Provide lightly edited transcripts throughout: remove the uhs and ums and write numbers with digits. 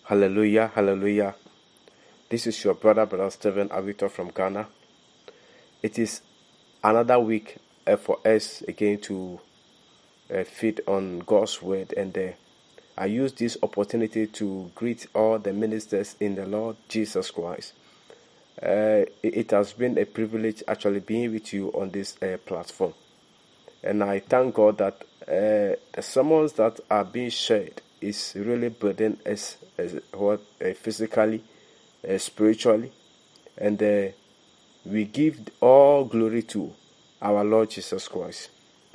Hallelujah, hallelujah. This is your brother Stephen Awito from Ghana. It is another week for us again to feed on God's word, and I use this opportunity to greet all the ministers in the Lord Jesus Christ. It has been a privilege actually being with you on this platform, and I thank God that the sermons that are being shared is really burden us physically, spiritually, and we give all glory to our Lord Jesus Christ.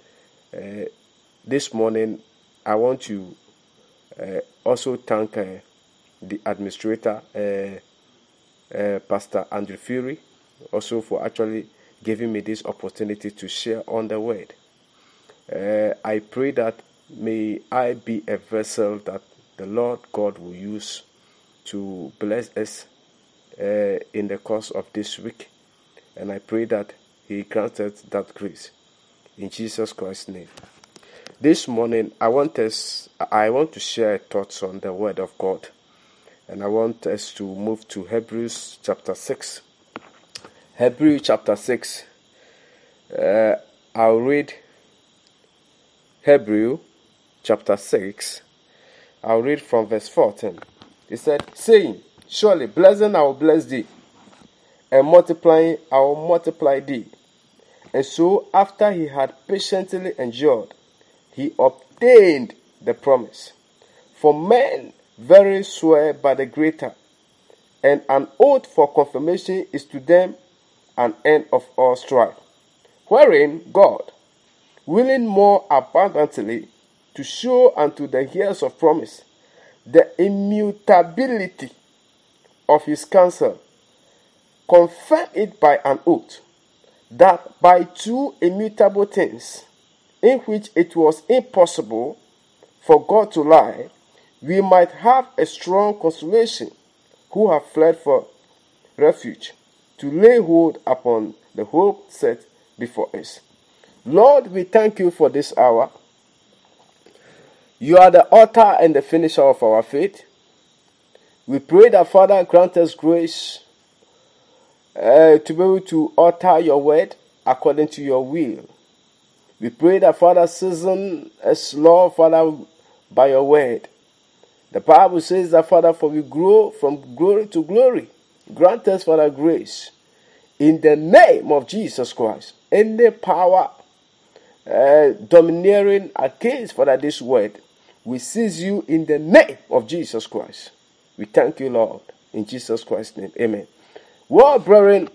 This morning, I want to also thank the administrator, Pastor Andrew Fury, also for actually giving me this opportunity to share on the word. I pray that may I be a vessel that the Lord God will use to bless us in the course of this week. And I pray that He granted that grace. In Jesus Christ's name. This morning, I want to share thoughts on the Word of God. And I want us to move to Hebrews chapter 6. Hebrews chapter 6. I'll read Hebrews chapter 6. I'll read from verse 14. It said, saying, surely blessing I will bless thee, and multiplying I will multiply thee. And so after he had patiently endured, he obtained the promise. For men verily swear by the greater, and an oath for confirmation is to them an end of all strife. Wherein God, willing more abundantly to show unto the heirs of promise the immutability of his counsel, confirmed it by an oath, that by two immutable things, in which it was impossible for God to lie, we might have a strong consolation, who have fled for refuge, to lay hold upon the hope set before us. Lord, we thank you for this hour. You are the author and the finisher of our faith. We pray that, Father, grant us grace to be able to utter your word according to your will. We pray that, Father, season us, Lord, Father, by your word. The Bible says that, Father, for we grow from glory to glory. Grant us, Father, grace. In the name of Jesus Christ, any power domineering against, Father, this word, we seize you in the name of Jesus Christ. We thank you, Lord, in Jesus Christ's name. Amen. Well, brethren,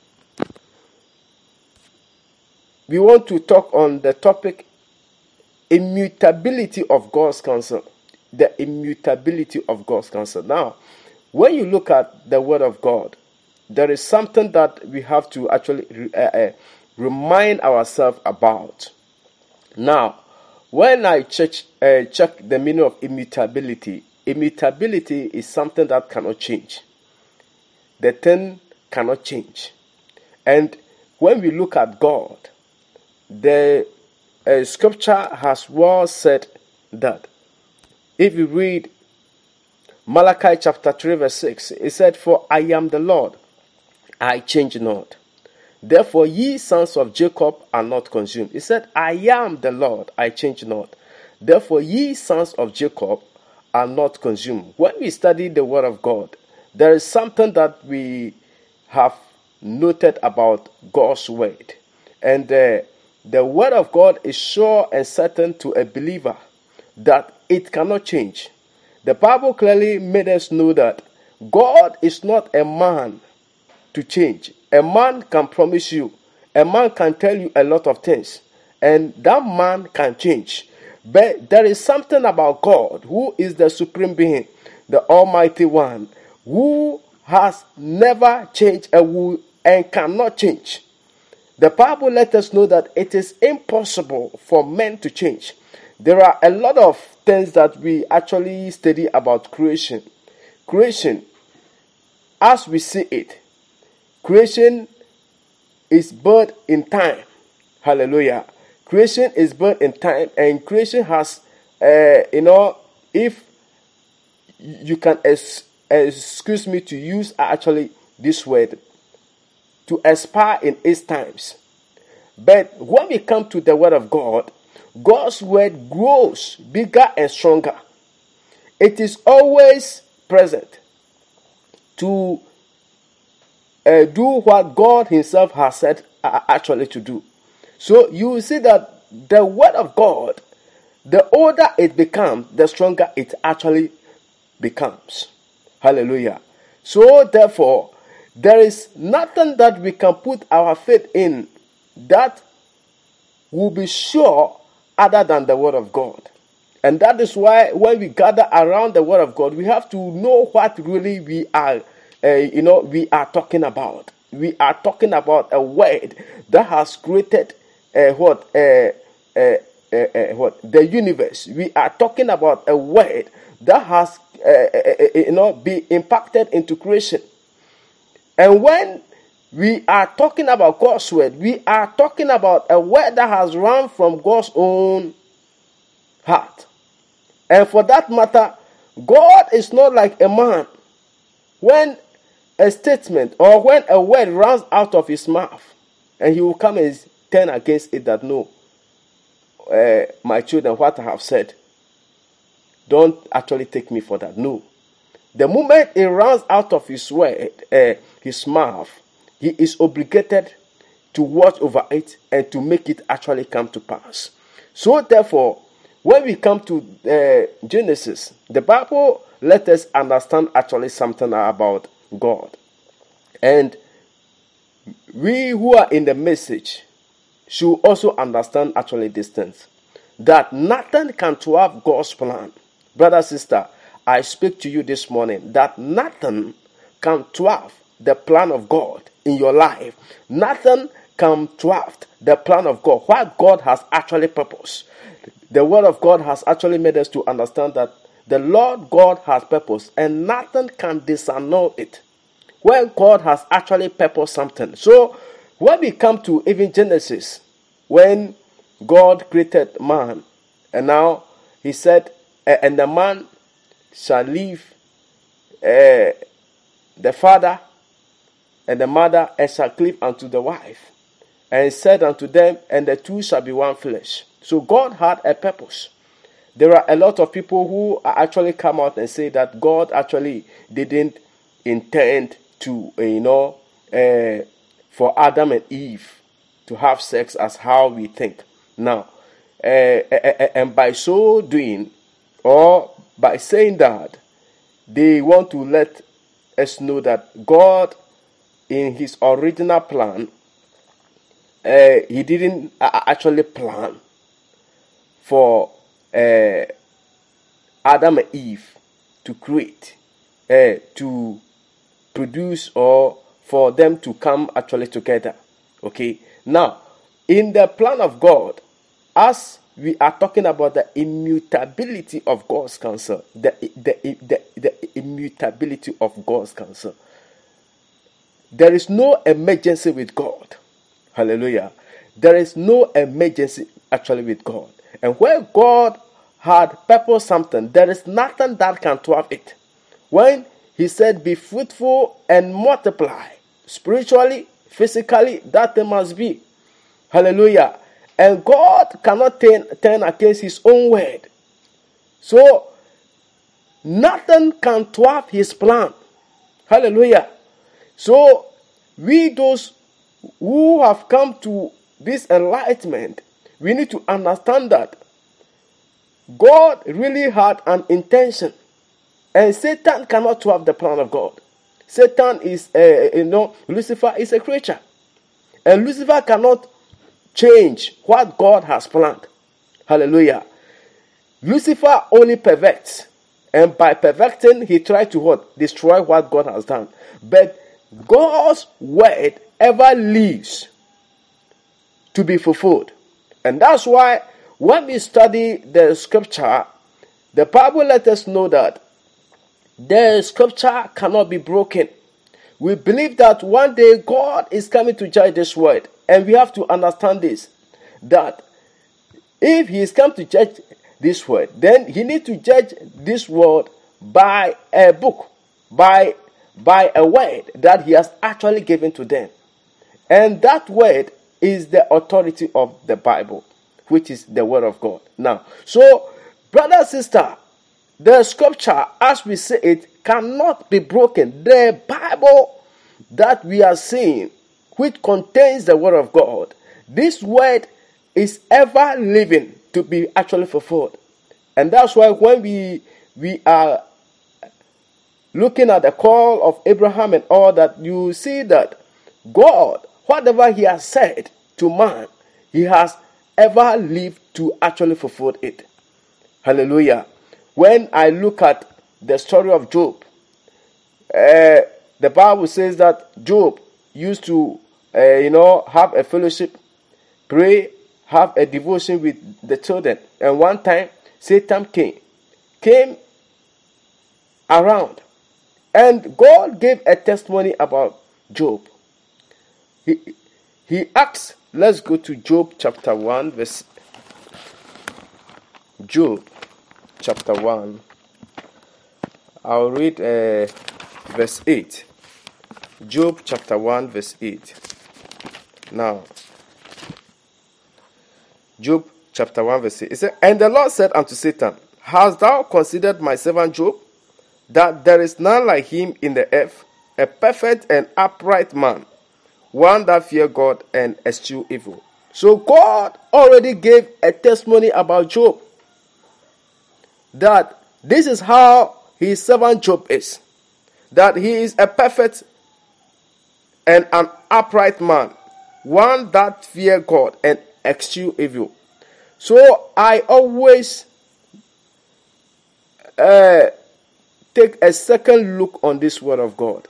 we want to talk on the topic immutability of God's counsel. The immutability of God's counsel. Now, when you look at the Word of God, there is something that we have to actually remind ourselves about. Now, when I check the meaning of immutability, immutability is something that cannot change. The thing cannot change. And when we look at God, the scripture has well said that. If you read Malachi chapter 3 verse 6, it said, for I am the Lord, I change not. Therefore ye sons of Jacob are not consumed. It said, I am the Lord, I change not. Therefore ye sons of Jacob are not consumed. When we study the word of God, there is something that we have noted about God's word. And the word of God is sure and certain to a believer that it cannot change. The Bible clearly made us know that God is not a man to change. A man can promise you, a man can tell you a lot of things, and that man can change. But there is something about God, who is the supreme being, the Almighty One, who has never changed and cannot change. The Bible lets us know that it is impossible for men to change. There are a lot of things that we actually study about creation. Creation, as we see it, creation is birth in time. Hallelujah. Creation is birth in time, and creation has, if you can excuse me to use actually this word, to expire in its times. But when we come to the word of God, God's word grows bigger and stronger. It is always present to do what God himself has said actually to do. So you will see that the word of God, the older it becomes, the stronger it actually becomes. Hallelujah. So therefore, there is nothing that we can put our faith in that will be sure other than the word of God. And that is why when we gather around the word of God, we have to know what really we are talking about. We are talking about a word that has created the universe. We are talking about a word that has been impacted into creation. And when we are talking about God's word, we are talking about a word that has run from God's own heart. And for that matter, God is not like a man. When a statement or when a word runs out of his mouth, and he will come and turn against it that no, my children, what I have said, don't actually take me for that. No. The moment it runs out of his word, his mouth, he is obligated to watch over it and to make it actually come to pass. So therefore, when we come to Genesis, the Bible let us understand actually something about God. And we who are in the message should also understand actually these things. That nothing can thwart God's plan. Brother, sister, I speak to you this morning that nothing can thwart the plan of God in your life. Nothing can thwart the plan of God. What God has actually purposed. The word of God has actually made us to understand that the Lord God has purpose and nothing can disannul it. When God has actually purposed something. So when we come to even Genesis, when God created man, and now he said, and the man shall leave the father and the mother and shall cleave unto the wife. And he said unto them, and the two shall be one flesh. So God had a purpose. There are a lot of people who actually come out and say that God actually didn't intend to, for Adam and Eve to have sex as how we think. Now, and by so doing, or by saying that, they want to let us know that God, in his original plan, he didn't actually plan for Adam and Eve to create, to produce, or for them to come actually together. Okay. Now, in the plan of God, as we are talking about the immutability of God's counsel, the immutability of God's counsel, there is no emergency with God. Hallelujah. There is no emergency actually with God. And where God had purposed something, there is nothing that can thwart it. When he said, be fruitful and multiply, spiritually, physically, that thing must be. Hallelujah. And God cannot turn against his own word. So, nothing can thwart his plan. Hallelujah. So, we those who have come to this enlightenment, we need to understand that God really had an intention. And Satan cannot thwart the plan of God. Satan is, Lucifer is a creature. And Lucifer cannot change what God has planned. Hallelujah. Lucifer only perverts. And by perverting, he tried to what? Destroy what God has done. But God's word ever lives to be fulfilled. And that's why when we study the scripture, the Bible lets us know that the scripture cannot be broken. We believe that one day God is coming to judge this world. And we have to understand this, that if he is come to judge this world, then he needs to judge this world by a book, by a word that he has actually given to them. And that word is the authority of the Bible, which is the word of God. Now, so, brother, sister, the scripture, as we say it, cannot be broken. The Bible that we are seeing, which contains the word of God, this word is ever living to be actually fulfilled. And that's why when we are looking at the call of Abraham and all that, you see that God, whatever he has said to man, he has ever lived to actually fulfill it. Hallelujah. When I look at the story of Job, the Bible says that Job used to, have a fellowship, pray, have a devotion with the children. And one time, Satan came around. And God gave a testimony about Job. He asked, let's go to Job chapter 1, verse. Job chapter 1. I'll read verse 8. Job chapter 1, verse 8. Now, Job chapter 1, verse 8. It says, and the Lord said unto Satan, hast thou considered my servant Job, that there is none like him in the earth, a perfect and upright man, one that fear God and eschew evil. So God already gave a testimony about Job, that this is how his servant Job is, that he is a perfect and an upright man, one that fear God and eschew evil. So I always take a second look on this word of God.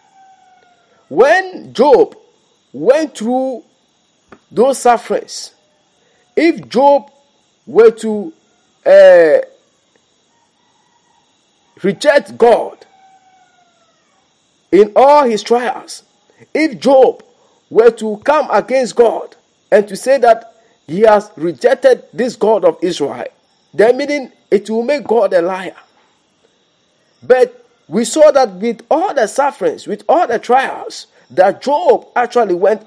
When Job went through those sufferings, if Job were to reject God in all his trials, if Job were to come against God and to say that he has rejected this God of Israel, then meaning it will make God a liar. But we saw that with all the sufferings, with all the trials that Job actually went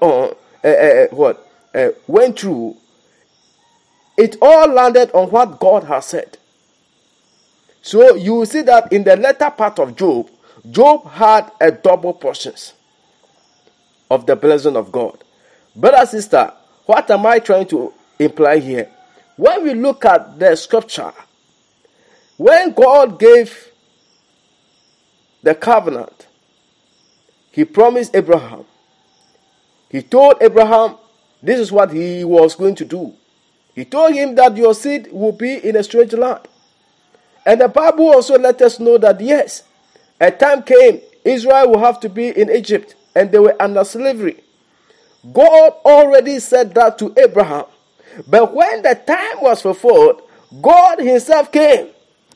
through, it all landed on what God has said. So you will see that in the latter part of Job, Job had a double portions of the blessing of God. Brother, sister, what am I trying to imply here? When we look at the scripture, when God gave the covenant, he promised Abraham. He told Abraham this is what he was going to do. He told him that your seed will be in a strange land. And the Bible also let us know that yes, a time came, Israel will have to be in Egypt, and they were under slavery. God already said that to Abraham. But when the time was fulfilled, God himself came.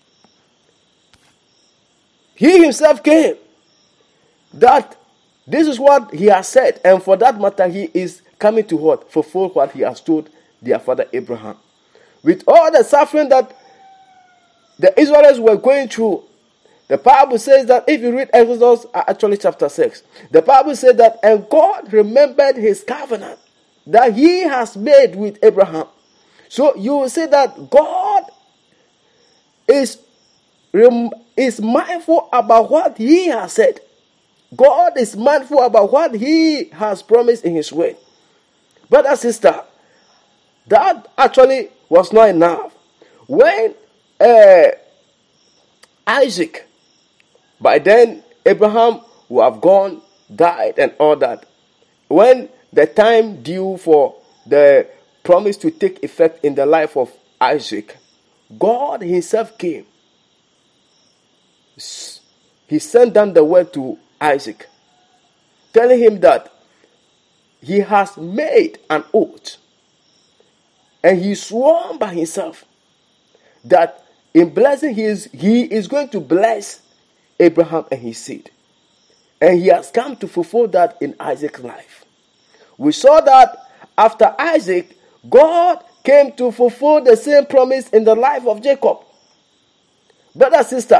He himself came. That this is what he has said. And for that matter, he is coming to what? Fulfill what he has told their father Abraham. With all the suffering that the Israelites were going through, the Bible says that if you read Exodus, actually chapter 6, the Bible says that, and God remembered his covenant that he has made with Abraham. So you will see that God is mindful about what he has said. God is mindful about what he has promised in his word. Brother, sister, that actually was not enough. When Isaac, by then Abraham would have gone, died and all that. When the time due for the promise to take effect in the life of Isaac, God himself came. He sent down the word to Isaac, telling him that he has made an oath and he swore by himself that in blessing he is going to bless Abraham and his seed. And he has come to fulfill that in Isaac's life. We saw that after Isaac, God came to fulfill the same promise in the life of Jacob. Brother, sister,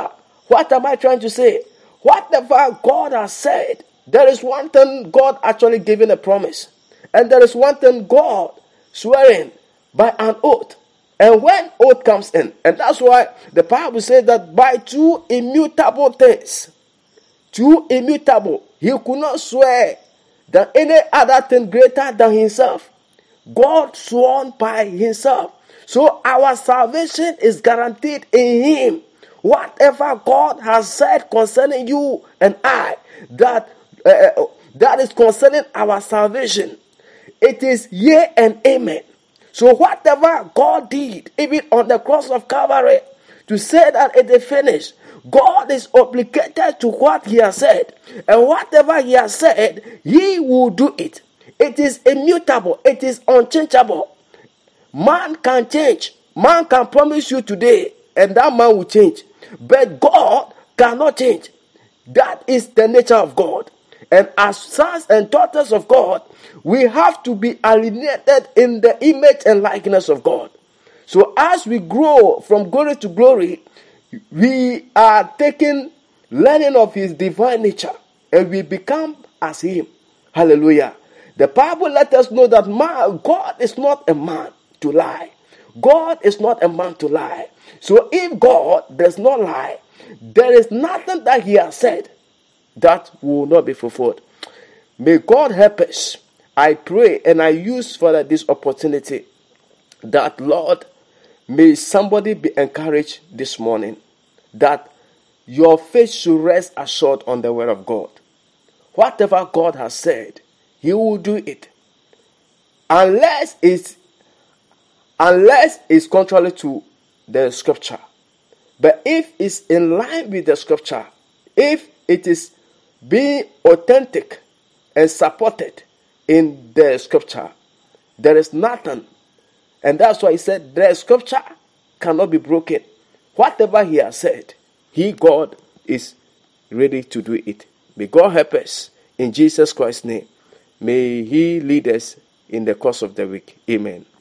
What am I trying to say? Whatever God has said, there is one thing God actually giving a promise. And there is one thing God swearing by an oath. And when oath comes in, and that's why the Bible says that by two immutable things, two immutable, he could not swear that any other thing greater than himself. God sworn by himself. So our salvation is guaranteed in him. Whatever God has said concerning you and I, that is concerning our salvation, it is yea and amen. So whatever God did, even on the cross of Calvary, to say that it is finished, God is obligated to what he has said. And whatever he has said, he will do it. It is immutable. It is unchangeable. Man can change. Man can promise you today, and that man will change. But God cannot change. That is the nature of God. And as sons and daughters of God, we have to be alienated in the image and likeness of God. So as we grow from glory to glory, we are learning of his divine nature, and we become as him. Hallelujah. The Bible let us know that God is not a man to lie. God is not a man to lie. So if God does not lie, there is nothing that he has said that will not be fulfilled. May God help us. I pray and I use for this opportunity that, Lord, may somebody be encouraged this morning that your faith should rest assured on the word of God. Whatever God has said, he will do it. Unless it's contrary to the scripture. But if it's in line with the scripture, if it is being authentic and supported in the scripture, there is nothing. And that's why he said the scripture cannot be broken. Whatever he has said, God is ready to do it. May God help us in Jesus Christ's name. May he lead us in the course of the week. Amen.